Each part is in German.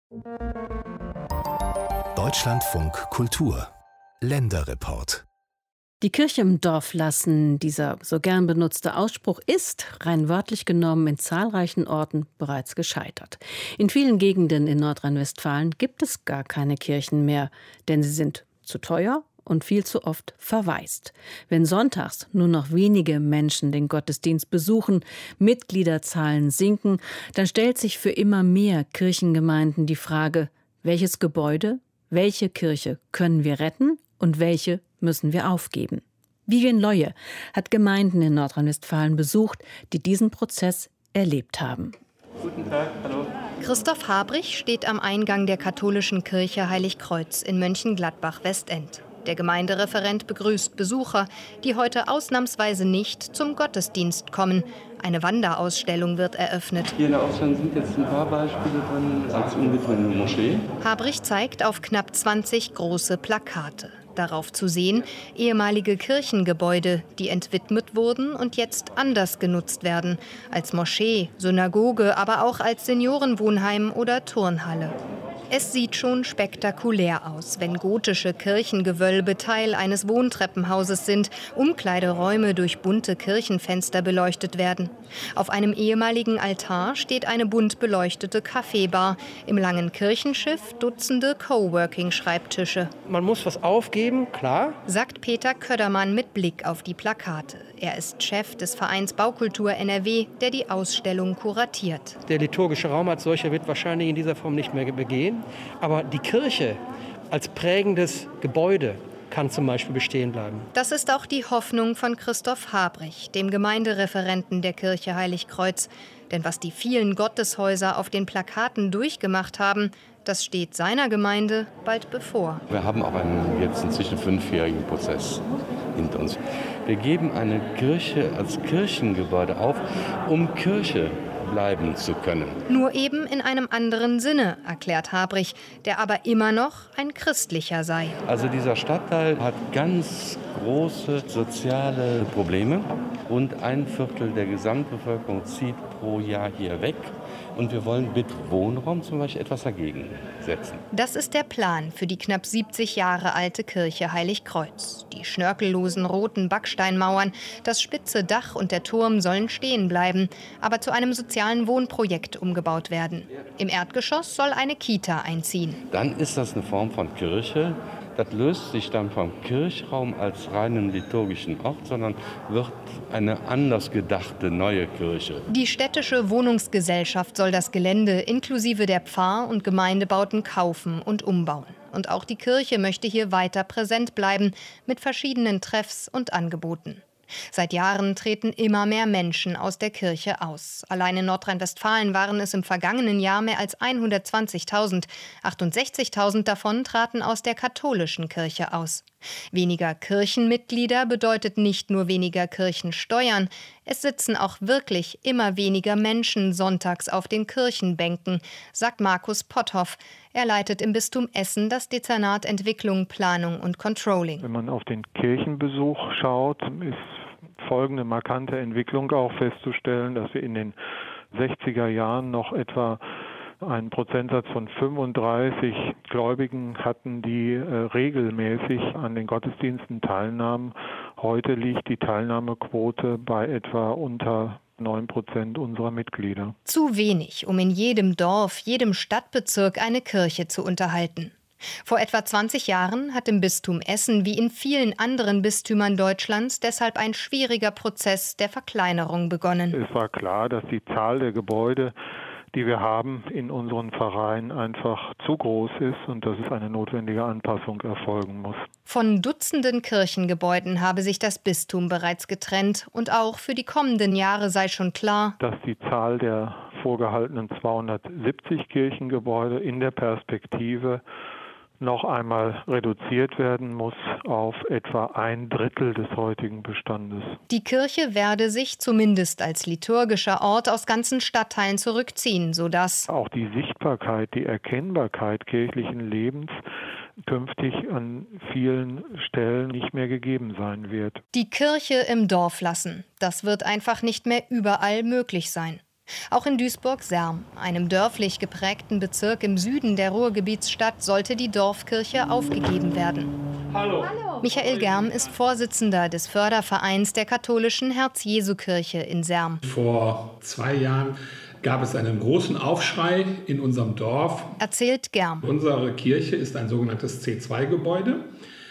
Deutschlandfunk Kultur Länderreport. Die Kirche im Dorf lassen, dieser so gern benutzte Ausspruch, ist, rein wörtlich genommen, in zahlreichen Orten bereits gescheitert. In vielen Gegenden in Nordrhein-Westfalen gibt es gar keine Kirchen mehr, denn sie sind zu teuer und viel zu oft verwaist. Wenn sonntags nur noch wenige Menschen den Gottesdienst besuchen, Mitgliederzahlen sinken, dann stellt sich für immer mehr Kirchengemeinden die Frage, welches Gebäude, welche Kirche können wir retten und welche müssen wir aufgeben? Vivian Leue hat Gemeinden in Nordrhein-Westfalen besucht, die diesen Prozess erlebt haben. Guten Tag, hallo. Christoph Habrich steht am Eingang der katholischen Kirche Heiligkreuz in Mönchengladbach-Westend. Der Gemeindereferent begrüßt Besucher, die heute ausnahmsweise nicht zum Gottesdienst kommen. Eine Wanderausstellung wird eröffnet. Hier in der Ausstellung sind jetzt ein paar Beispiele drin als umgewidmete Moschee. Habrich zeigt auf knapp 20 große Plakate. Darauf zu sehen, ehemalige Kirchengebäude, die entwidmet wurden und jetzt anders genutzt werden. Als Moschee, Synagoge, aber auch als Seniorenwohnheim oder Turnhalle. Es sieht schon spektakulär aus, wenn gotische Kirchengewölbe Teil eines Wohntreppenhauses sind, Umkleideräume durch bunte Kirchenfenster beleuchtet werden. Auf einem ehemaligen Altar steht eine bunt beleuchtete Kaffeebar, im langen Kirchenschiff Dutzende Coworking-Schreibtische. Man muss was aufgeben, klar, Sagt Peter Ködermann mit Blick auf die Plakate. Er ist Chef des Vereins Baukultur NRW, der die Ausstellung kuratiert. Der liturgische Raum als solcher wird wahrscheinlich in dieser Form nicht mehr begehen. Aber die Kirche als prägendes Gebäude kann zum Beispiel bestehen bleiben. Das ist auch die Hoffnung von Christoph Habrich, dem Gemeindereferenten der Kirche Heiligkreuz. Denn was die vielen Gotteshäuser auf den Plakaten durchgemacht haben, das steht seiner Gemeinde bald bevor. Wir haben auch jetzt inzwischen 5-jährigen Prozess hinter uns. Wir geben eine Kirche als Kirchengebäude auf, um Kirche bleiben zu können. Nur eben in einem anderen Sinne, erklärt Habrich, der aber immer noch ein christlicher sei. Also dieser Stadtteil hat ganz große soziale Probleme und 1/4 der Gesamtbevölkerung zieht pro Jahr hier weg. Und wir wollen mit Wohnraum zum Beispiel etwas dagegen setzen. Das ist der Plan für die knapp 70 Jahre alte Kirche Heiligkreuz. Die schnörkellosen roten Backsteinmauern, das spitze Dach und der Turm sollen stehen bleiben, aber zu einem sozialen Wohnprojekt umgebaut werden. Im Erdgeschoss soll eine Kita einziehen. Dann ist das eine Form von Kirche. Das löst sich dann vom Kirchraum als reinen liturgischen Ort, sondern wird eine anders gedachte neue Kirche. Die städtische Wohnungsgesellschaft soll das Gelände inklusive der Pfarr- und Gemeindebauten kaufen und umbauen. Und auch die Kirche möchte hier weiter präsent bleiben mit verschiedenen Treffs und Angeboten. Seit Jahren treten immer mehr Menschen aus der Kirche aus. Allein in Nordrhein-Westfalen waren es im vergangenen Jahr mehr als 120.000. 68.000 davon traten aus der katholischen Kirche aus. Weniger Kirchenmitglieder bedeutet nicht nur weniger Kirchensteuern. Es sitzen auch wirklich immer weniger Menschen sonntags auf den Kirchenbänken, sagt Markus Potthoff. Er leitet im Bistum Essen das Dezernat Entwicklung, Planung und Controlling. Wenn man auf den Kirchenbesuch schaut, ist folgende markante Entwicklung auch festzustellen, dass wir in den 60er Jahren noch etwa einen Prozentsatz von 35 Gläubigen hatten, die regelmäßig an den Gottesdiensten teilnahmen. Heute liegt die Teilnahmequote bei etwa unter 9% unserer Mitglieder. Zu wenig, um in jedem Dorf, jedem Stadtbezirk eine Kirche zu unterhalten. Vor etwa 20 Jahren hat im Bistum Essen wie in vielen anderen Bistümern Deutschlands deshalb ein schwieriger Prozess der Verkleinerung begonnen. Es war klar, dass die Zahl der Gebäude, die wir haben in unseren Vereinen, einfach zu groß ist und dass es eine notwendige Anpassung erfolgen muss. Von Dutzenden Kirchengebäuden habe sich das Bistum bereits getrennt und auch für die kommenden Jahre sei schon klar, dass die Zahl der vorgehaltenen 270 Kirchengebäude in der Perspektive noch einmal reduziert werden muss auf etwa 1/3 des heutigen Bestandes. Die Kirche werde sich zumindest als liturgischer Ort aus ganzen Stadtteilen zurückziehen, sodass auch die Sichtbarkeit, die Erkennbarkeit kirchlichen Lebens künftig an vielen Stellen nicht mehr gegeben sein wird. Die Kirche im Dorf lassen, das wird einfach nicht mehr überall möglich sein. Auch in Duisburg-Serm, einem dörflich geprägten Bezirk im Süden der Ruhrgebietsstadt, sollte die Dorfkirche aufgegeben werden. Hallo. Michael Germ ist Vorsitzender des Fördervereins der katholischen Herz-Jesu-Kirche in Serm. Vor 2 Jahren gab es einen großen Aufschrei in unserem Dorf. Erzählt Germ. Unsere Kirche ist ein sogenanntes C2-Gebäude.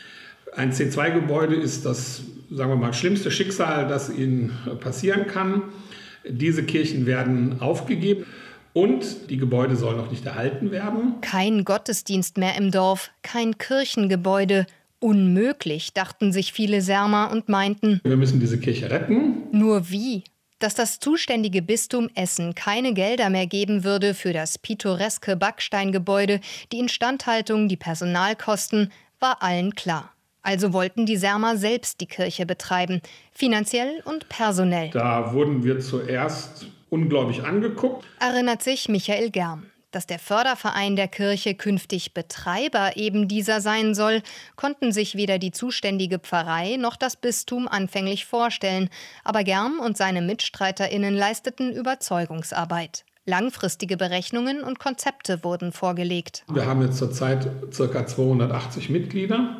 Ein C2-Gebäude ist das, sagen wir mal, schlimmste Schicksal, das Ihnen passieren kann. Diese Kirchen werden aufgegeben und die Gebäude sollen auch nicht erhalten werden. Kein Gottesdienst mehr im Dorf, kein Kirchengebäude. Unmöglich, dachten sich viele Sermer und meinten, wir müssen diese Kirche retten. Nur wie? Dass das zuständige Bistum Essen keine Gelder mehr geben würde für das pittoreske Backsteingebäude, die Instandhaltung, die Personalkosten, war allen klar. Also wollten die Sermer selbst die Kirche betreiben, finanziell und personell. Da wurden wir zuerst ungläubig angeguckt. Erinnert sich Michael Germ. Dass der Förderverein der Kirche künftig Betreiber eben dieser sein soll, konnten sich weder die zuständige Pfarrei noch das Bistum anfänglich vorstellen. Aber Germ und seine MitstreiterInnen leisteten Überzeugungsarbeit. Langfristige Berechnungen und Konzepte wurden vorgelegt. Wir haben jetzt zurzeit ca. 280 Mitglieder.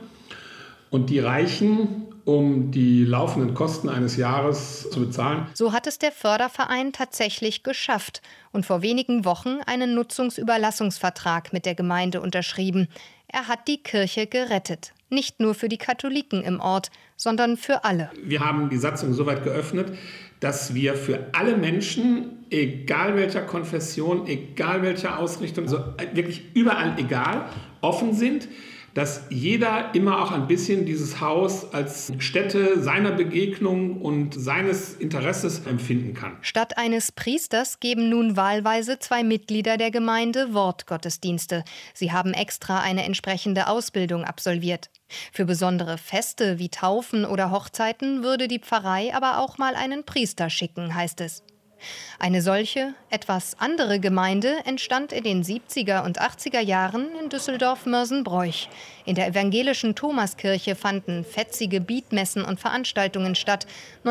Und die reichen, um die laufenden Kosten eines Jahres zu bezahlen. So hat es der Förderverein tatsächlich geschafft und vor wenigen Wochen einen Nutzungsüberlassungsvertrag mit der Gemeinde unterschrieben. Er hat die Kirche gerettet. Nicht nur für die Katholiken im Ort, sondern für alle. Wir haben die Satzung so weit geöffnet, dass wir für alle Menschen, egal welcher Konfession, egal welcher Ausrichtung, also wirklich überall egal, offen sind, dass jeder immer auch ein bisschen dieses Haus als Stätte seiner Begegnung und seines Interesses empfinden kann. Statt eines Priesters geben nun wahlweise 2 Mitglieder der Gemeinde Wortgottesdienste. Sie haben extra eine entsprechende Ausbildung absolviert. Für besondere Feste wie Taufen oder Hochzeiten würde die Pfarrei aber auch mal einen Priester schicken, heißt es. Eine solche, etwas andere Gemeinde entstand in den 70er und 80er Jahren in Düsseldorf-Mörsenbroich. In der evangelischen Thomaskirche fanden fetzige Bietmessen und Veranstaltungen statt.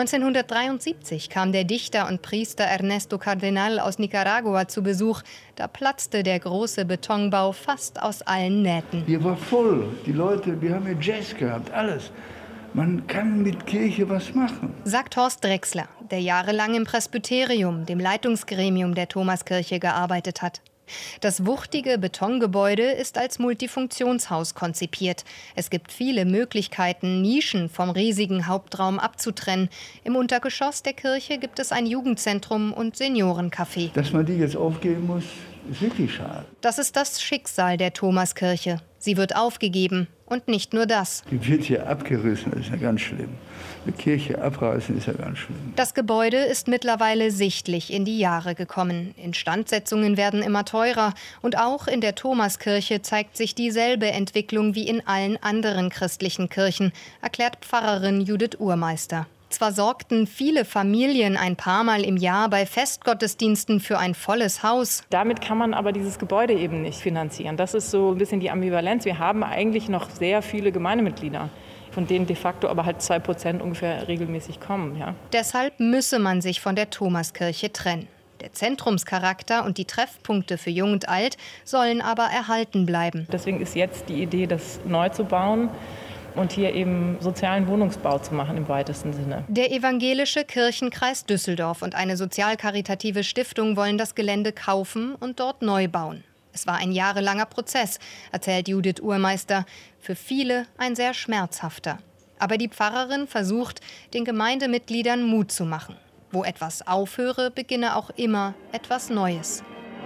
1973 kam der Dichter und Priester Ernesto Cardenal aus Nicaragua zu Besuch. Da platzte der große Betonbau fast aus allen Nähten. Hier war voll. Die Leute, wir haben hier Jazz gehabt, alles. Man kann mit Kirche was machen. Sagt Horst Drechsler, der jahrelang im Presbyterium, dem Leitungsgremium der Thomaskirche, gearbeitet hat. Das wuchtige Betongebäude ist als Multifunktionshaus konzipiert. Es gibt viele Möglichkeiten, Nischen vom riesigen Hauptraum abzutrennen. Im Untergeschoss der Kirche gibt es ein Jugendzentrum und Seniorencafé. Dass man die jetzt aufgeben muss, ist wirklich schade. Das ist das Schicksal der Thomaskirche. Sie wird aufgegeben. Und nicht nur das. Die wird hier abgerissen, das ist ja ganz schlimm. Eine Kirche abreißen ist ja ganz schlimm. Das Gebäude ist mittlerweile sichtlich in die Jahre gekommen. Instandsetzungen werden immer teurer. Und auch in der Thomaskirche zeigt sich dieselbe Entwicklung wie in allen anderen christlichen Kirchen, erklärt Pfarrerin Judith Urmeister. Zwar sorgten viele Familien ein paar Mal im Jahr bei Festgottesdiensten für ein volles Haus. Damit kann man aber dieses Gebäude eben nicht finanzieren. Das ist so ein bisschen die Ambivalenz. Wir haben eigentlich noch sehr viele Gemeindemitglieder, von denen de facto aber halt 2% ungefähr regelmäßig kommen. Ja. Deshalb müsse man sich von der Thomaskirche trennen. Der Zentrumscharakter und die Treffpunkte für Jung und Alt sollen aber erhalten bleiben. Deswegen ist jetzt die Idee, das neu zu bauen und hier eben sozialen Wohnungsbau zu machen im weitesten Sinne. Der evangelische Kirchenkreis Düsseldorf und eine sozialkaritative Stiftung wollen das Gelände kaufen und dort neu bauen. Es war ein jahrelanger Prozess, erzählt Judith Urmeister. Für viele ein sehr schmerzhafter. Aber die Pfarrerin versucht, den Gemeindemitgliedern Mut zu machen. Wo etwas aufhöre, beginne auch immer etwas Neues.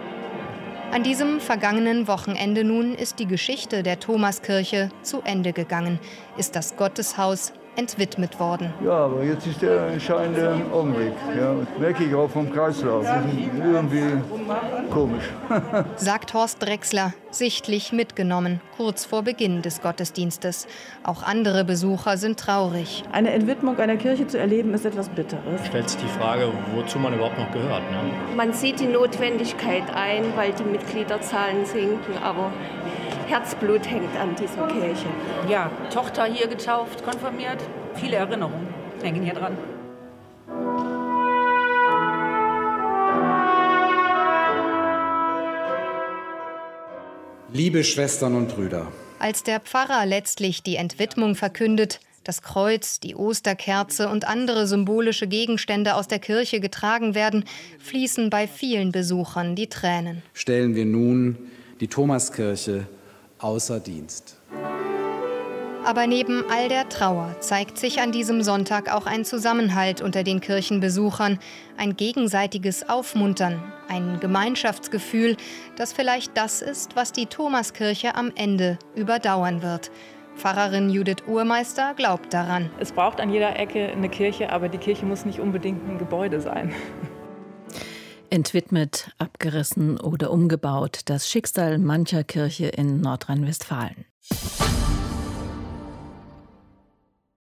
An diesem vergangenen Wochenende nun ist die Geschichte der Thomaskirche zu Ende gegangen, ist das Gotteshaus entwidmet worden. Ja, aber jetzt ist der entscheidende Augenblick. Ja, merke ich auch vom Kreislauf. Das ist irgendwie komisch. Sagt Horst Drechsler, sichtlich mitgenommen, kurz vor Beginn des Gottesdienstes. Auch andere Besucher sind traurig. Eine Entwidmung einer Kirche zu erleben, ist etwas Bitteres. Stellt sich die Frage, wozu man überhaupt noch gehört. Ne? Man sieht die Notwendigkeit ein, weil die Mitgliederzahlen sinken, aber Herzblut hängt an dieser Kirche. Ja, Tochter hier getauft, konfirmiert, viele Erinnerungen hängen hier dran. Liebe Schwestern und Brüder. Als der Pfarrer letztlich die Entwidmung verkündet, das Kreuz, die Osterkerze und andere symbolische Gegenstände aus der Kirche getragen werden, fließen bei vielen Besuchern die Tränen. Stellen wir nun die Thomaskirche außer Dienst. Aber neben all der Trauer zeigt sich an diesem Sonntag auch ein Zusammenhalt unter den Kirchenbesuchern, ein gegenseitiges Aufmuntern, ein Gemeinschaftsgefühl, das vielleicht das ist, was die Thomaskirche am Ende überdauern wird. Pfarrerin Judith Urmeister glaubt daran. Es braucht an jeder Ecke eine Kirche, aber die Kirche muss nicht unbedingt ein Gebäude sein. Entwidmet, abgerissen oder umgebaut, das Schicksal mancher Kirche in Nordrhein-Westfalen.